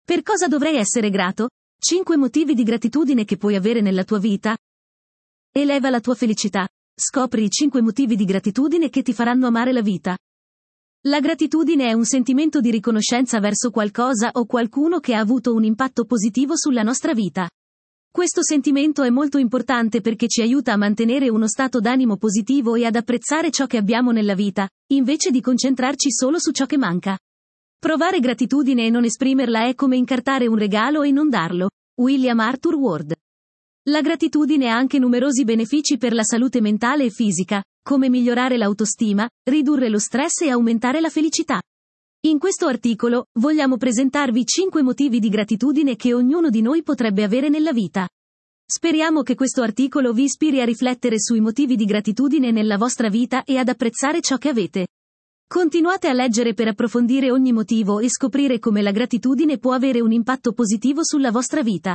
Per cosa dovrei essere grato? 5 motivi di gratitudine che puoi avere nella tua vita. Eleva la tua felicità. Scopri i 5 motivi di gratitudine che ti faranno amare la vita. La gratitudine è un sentimento di riconoscenza verso qualcosa o qualcuno che ha avuto un impatto positivo sulla nostra vita. Questo sentimento è molto importante perché ci aiuta a mantenere uno stato d'animo positivo e ad apprezzare ciò che abbiamo nella vita, invece di concentrarci solo su ciò che manca. Provare gratitudine e non esprimerla è come incartare un regalo e non darlo. William Arthur Ward. La gratitudine ha anche numerosi benefici per la salute mentale e fisica, come migliorare l'autostima, ridurre lo stress e aumentare la felicità. In questo articolo, vogliamo presentarvi 5 motivi di gratitudine che ognuno di noi potrebbe avere nella vita. Speriamo che questo articolo vi ispiri a riflettere sui motivi di gratitudine nella vostra vita e ad apprezzare ciò che avete. Continuate a leggere per approfondire ogni motivo e scoprire come la gratitudine può avere un impatto positivo sulla vostra vita.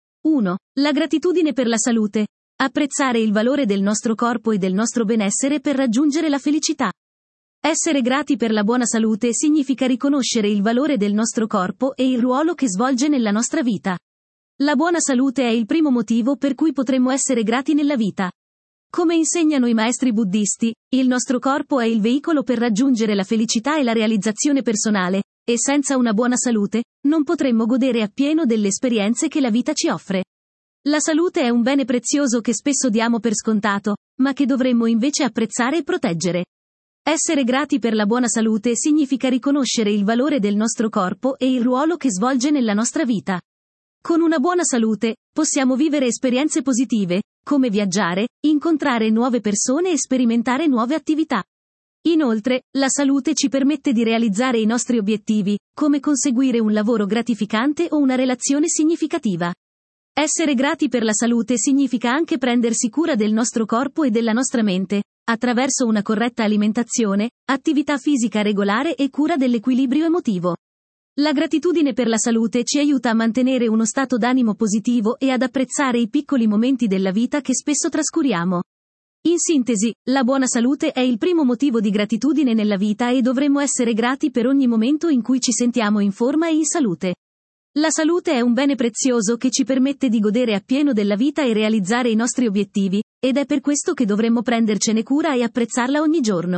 1. La gratitudine per la salute. Apprezzare il valore del nostro corpo e del nostro benessere per raggiungere la felicità. Essere grati per la buona salute significa riconoscere il valore del nostro corpo e il ruolo che svolge nella nostra vita. La buona salute è il primo motivo per cui potremmo essere grati nella vita. Come insegnano i maestri buddisti, il nostro corpo è il veicolo per raggiungere la felicità e la realizzazione personale, e senza una buona salute, non potremmo godere appieno delle esperienze che la vita ci offre. La salute è un bene prezioso che spesso diamo per scontato, ma che dovremmo invece apprezzare e proteggere. Essere grati per la buona salute significa riconoscere il valore del nostro corpo e il ruolo che svolge nella nostra vita. Con una buona salute, possiamo vivere esperienze positive, come viaggiare, incontrare nuove persone e sperimentare nuove attività. Inoltre, la salute ci permette di realizzare i nostri obiettivi, come conseguire un lavoro gratificante o una relazione significativa. Essere grati per la salute significa anche prendersi cura del nostro corpo e della nostra mente, attraverso una corretta alimentazione, attività fisica regolare e cura dell'equilibrio emotivo. La gratitudine per la salute ci aiuta a mantenere uno stato d'animo positivo e ad apprezzare i piccoli momenti della vita che spesso trascuriamo. In sintesi, la buona salute è il primo motivo di gratitudine nella vita e dovremmo essere grati per ogni momento in cui ci sentiamo in forma e in salute. La salute è un bene prezioso che ci permette di godere appieno della vita e realizzare i nostri obiettivi, ed è per questo che dovremmo prendercene cura e apprezzarla ogni giorno.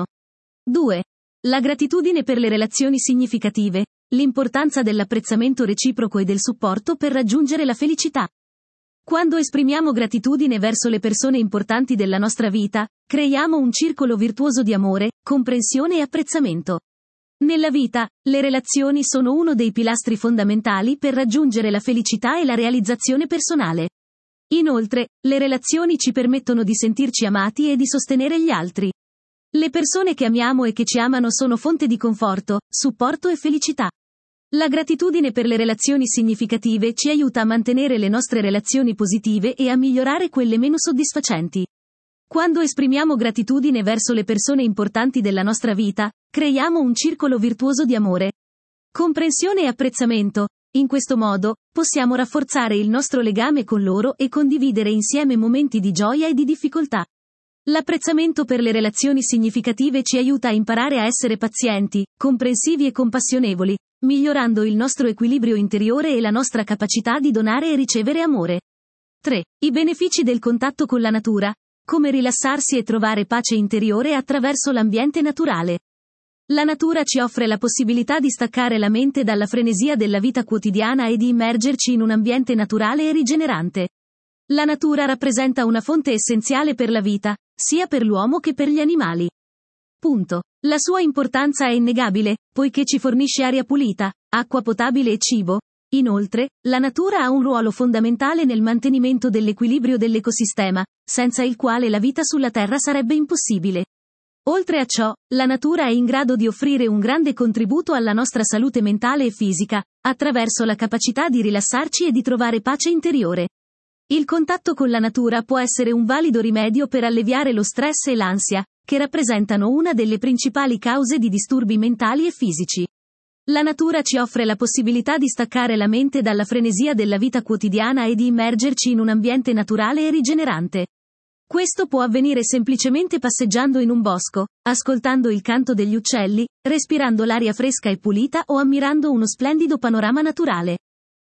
2. La gratitudine per le relazioni significative. L'importanza dell'apprezzamento reciproco e del supporto per raggiungere la felicità. Quando esprimiamo gratitudine verso le persone importanti della nostra vita, creiamo un circolo virtuoso di amore, comprensione e apprezzamento. Nella vita, le relazioni sono uno dei pilastri fondamentali per raggiungere la felicità e la realizzazione personale. Inoltre, le relazioni ci permettono di sentirci amati e di sostenere gli altri. Le persone che amiamo e che ci amano sono fonte di conforto, supporto e felicità. La gratitudine per le relazioni significative ci aiuta a mantenere le nostre relazioni positive e a migliorare quelle meno soddisfacenti. Quando esprimiamo gratitudine verso le persone importanti della nostra vita, creiamo un circolo virtuoso di amore, comprensione e apprezzamento. In questo modo, possiamo rafforzare il nostro legame con loro e condividere insieme momenti di gioia e di difficoltà. L'apprezzamento per le relazioni significative ci aiuta a imparare a essere pazienti, comprensivi e compassionevoli, migliorando il nostro equilibrio interiore e la nostra capacità di donare e ricevere amore. 3. I benefici del contatto con la natura. Come rilassarsi e trovare pace interiore attraverso l'ambiente naturale. La natura ci offre la possibilità di staccare la mente dalla frenesia della vita quotidiana e di immergerci in un ambiente naturale e rigenerante. La natura rappresenta una fonte essenziale per la vita, sia per l'uomo che per gli animali. Punto. La sua importanza è innegabile, poiché ci fornisce aria pulita, acqua potabile e cibo. Inoltre, la natura ha un ruolo fondamentale nel mantenimento dell'equilibrio dell'ecosistema, senza il quale la vita sulla Terra sarebbe impossibile. Oltre a ciò, la natura è in grado di offrire un grande contributo alla nostra salute mentale e fisica, attraverso la capacità di rilassarci e di trovare pace interiore. Il contatto con la natura può essere un valido rimedio per alleviare lo stress e l'ansia, che rappresentano una delle principali cause di disturbi mentali e fisici. La natura ci offre la possibilità di staccare la mente dalla frenesia della vita quotidiana e di immergerci in un ambiente naturale e rigenerante. Questo può avvenire semplicemente passeggiando in un bosco, ascoltando il canto degli uccelli, respirando l'aria fresca e pulita o ammirando uno splendido panorama naturale.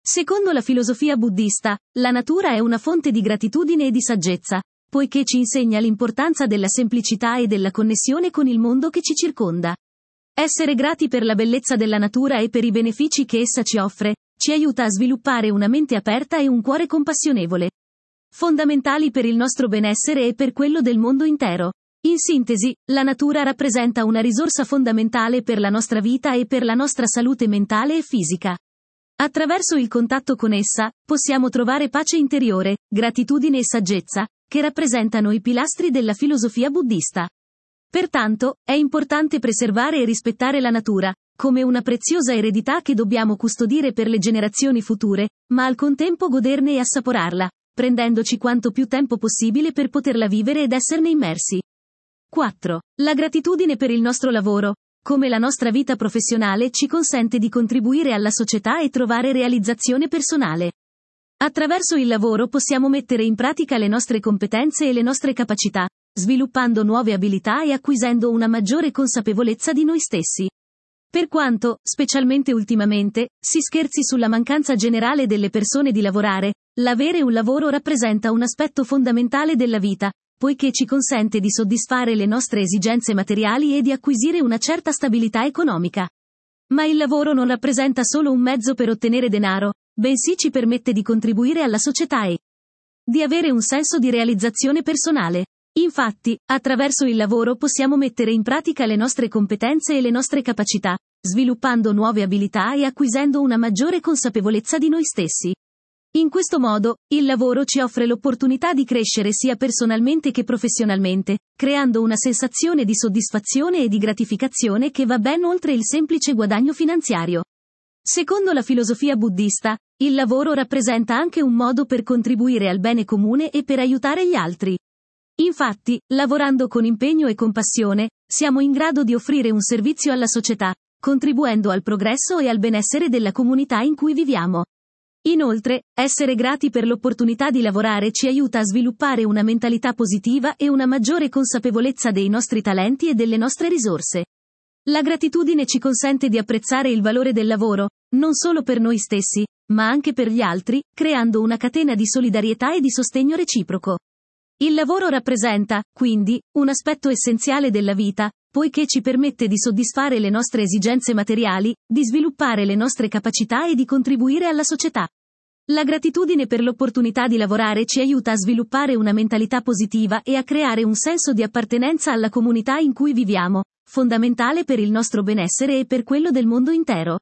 Secondo la filosofia buddista, la natura è una fonte di gratitudine e di saggezza, poiché ci insegna l'importanza della semplicità e della connessione con il mondo che ci circonda. Essere grati per la bellezza della natura e per i benefici che essa ci offre, ci aiuta a sviluppare una mente aperta e un cuore compassionevole. Fondamentali per il nostro benessere e per quello del mondo intero. In sintesi, la natura rappresenta una risorsa fondamentale per la nostra vita e per la nostra salute mentale e fisica. Attraverso il contatto con essa, possiamo trovare pace interiore, gratitudine e saggezza, che rappresentano i pilastri della filosofia buddista. Pertanto, è importante preservare e rispettare la natura, come una preziosa eredità che dobbiamo custodire per le generazioni future, ma al contempo goderne e assaporarla, prendendoci quanto più tempo possibile per poterla vivere ed esserne immersi. 4. La gratitudine per il nostro lavoro, come la nostra vita professionale, ci consente di contribuire alla società e trovare realizzazione personale. Attraverso il lavoro possiamo mettere in pratica le nostre competenze e le nostre capacità, sviluppando nuove abilità e acquisendo una maggiore consapevolezza di noi stessi. Per quanto, specialmente ultimamente, si scherzi sulla mancanza generale delle persone di lavorare, l'avere un lavoro rappresenta un aspetto fondamentale della vita, poiché ci consente di soddisfare le nostre esigenze materiali e di acquisire una certa stabilità economica. Ma il lavoro non rappresenta solo un mezzo per ottenere denaro, bensì ci permette di contribuire alla società e di avere un senso di realizzazione personale. Infatti, attraverso il lavoro possiamo mettere in pratica le nostre competenze e le nostre capacità, sviluppando nuove abilità e acquisendo una maggiore consapevolezza di noi stessi. In questo modo, il lavoro ci offre l'opportunità di crescere sia personalmente che professionalmente, creando una sensazione di soddisfazione e di gratificazione che va ben oltre il semplice guadagno finanziario. Secondo la filosofia buddista, il lavoro rappresenta anche un modo per contribuire al bene comune e per aiutare gli altri. Infatti, lavorando con impegno e compassione, siamo in grado di offrire un servizio alla società, contribuendo al progresso e al benessere della comunità in cui viviamo. Inoltre, essere grati per l'opportunità di lavorare ci aiuta a sviluppare una mentalità positiva e una maggiore consapevolezza dei nostri talenti e delle nostre risorse. La gratitudine ci consente di apprezzare il valore del lavoro, non solo per noi stessi, ma anche per gli altri, creando una catena di solidarietà e di sostegno reciproco. Il lavoro rappresenta, quindi, un aspetto essenziale della vita, poiché ci permette di soddisfare le nostre esigenze materiali, di sviluppare le nostre capacità e di contribuire alla società. La gratitudine per l'opportunità di lavorare ci aiuta a sviluppare una mentalità positiva e a creare un senso di appartenenza alla comunità in cui viviamo, fondamentale per il nostro benessere e per quello del mondo intero.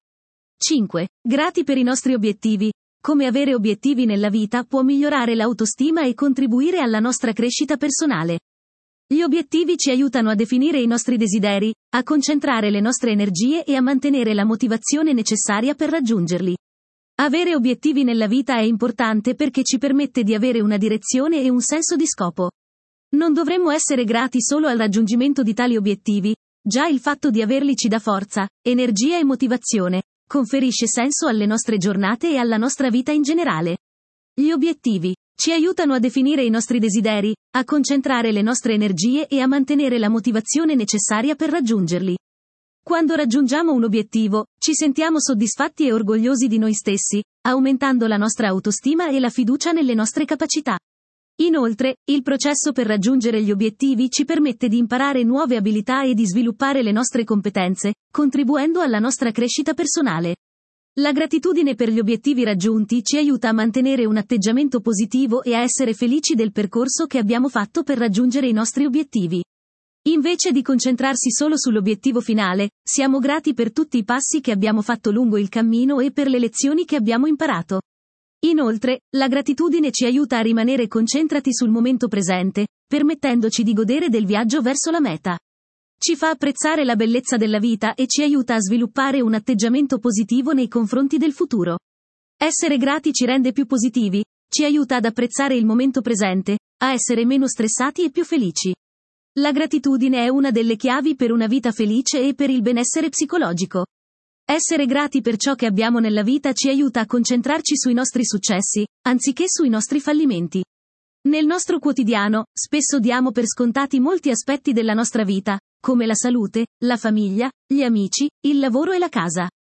5. Grati per i nostri obiettivi. Come avere obiettivi nella vita può migliorare l'autostima e contribuire alla nostra crescita personale. Gli obiettivi ci aiutano a definire i nostri desideri, a concentrare le nostre energie e a mantenere la motivazione necessaria per raggiungerli. Avere obiettivi nella vita è importante perché ci permette di avere una direzione e un senso di scopo. Non dovremmo essere grati solo al raggiungimento di tali obiettivi, già il fatto di averli ci dà forza, energia e motivazione, conferisce senso alle nostre giornate e alla nostra vita in generale. Gli obiettivi ci aiutano a definire i nostri desideri, a concentrare le nostre energie e a mantenere la motivazione necessaria per raggiungerli. Quando raggiungiamo un obiettivo, ci sentiamo soddisfatti e orgogliosi di noi stessi, aumentando la nostra autostima e la fiducia nelle nostre capacità. Inoltre, il processo per raggiungere gli obiettivi ci permette di imparare nuove abilità e di sviluppare le nostre competenze, contribuendo alla nostra crescita personale. La gratitudine per gli obiettivi raggiunti ci aiuta a mantenere un atteggiamento positivo e a essere felici del percorso che abbiamo fatto per raggiungere i nostri obiettivi. Invece di concentrarsi solo sull'obiettivo finale, siamo grati per tutti i passi che abbiamo fatto lungo il cammino e per le lezioni che abbiamo imparato. Inoltre, la gratitudine ci aiuta a rimanere concentrati sul momento presente, permettendoci di godere del viaggio verso la meta. Ci fa apprezzare la bellezza della vita e ci aiuta a sviluppare un atteggiamento positivo nei confronti del futuro. Essere grati ci rende più positivi, ci aiuta ad apprezzare il momento presente, a essere meno stressati e più felici. La gratitudine è una delle chiavi per una vita felice e per il benessere psicologico. Essere grati per ciò che abbiamo nella vita ci aiuta a concentrarci sui nostri successi, anziché sui nostri fallimenti. Nel nostro quotidiano, spesso diamo per scontati molti aspetti della nostra vita, come la salute, la famiglia, gli amici, il lavoro e la casa.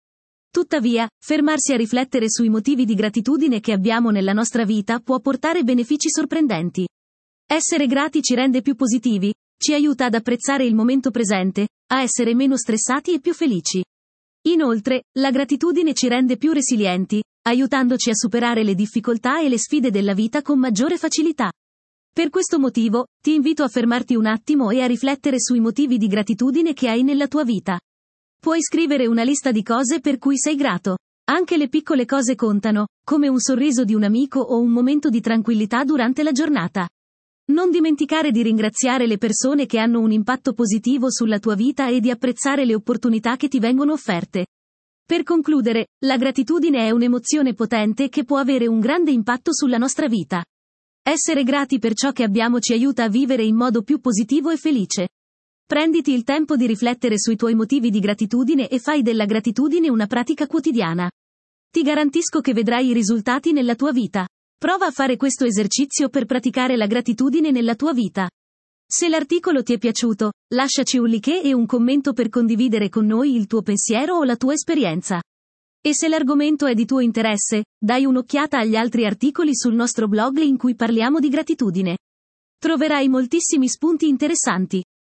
Tuttavia, fermarsi a riflettere sui motivi di gratitudine che abbiamo nella nostra vita può portare benefici sorprendenti. Essere grati ci rende più positivi, ci aiuta ad apprezzare il momento presente, a essere meno stressati e più felici. Inoltre, la gratitudine ci rende più resilienti, aiutandoci a superare le difficoltà e le sfide della vita con maggiore facilità. Per questo motivo, ti invito a fermarti un attimo e a riflettere sui motivi di gratitudine che hai nella tua vita. Puoi scrivere una lista di cose per cui sei grato. Anche le piccole cose contano, come un sorriso di un amico o un momento di tranquillità durante la giornata. Non dimenticare di ringraziare le persone che hanno un impatto positivo sulla tua vita e di apprezzare le opportunità che ti vengono offerte. Per concludere, la gratitudine è un'emozione potente che può avere un grande impatto sulla nostra vita. Essere grati per ciò che abbiamo ci aiuta a vivere in modo più positivo e felice. Prenditi il tempo di riflettere sui tuoi motivi di gratitudine e fai della gratitudine una pratica quotidiana. Ti garantisco che vedrai i risultati nella tua vita. Prova a fare questo esercizio per praticare la gratitudine nella tua vita. Se l'articolo ti è piaciuto, lasciaci un like e un commento per condividere con noi il tuo pensiero o la tua esperienza. E se l'argomento è di tuo interesse, dai un'occhiata agli altri articoli sul nostro blog in cui parliamo di gratitudine. Troverai moltissimi spunti interessanti.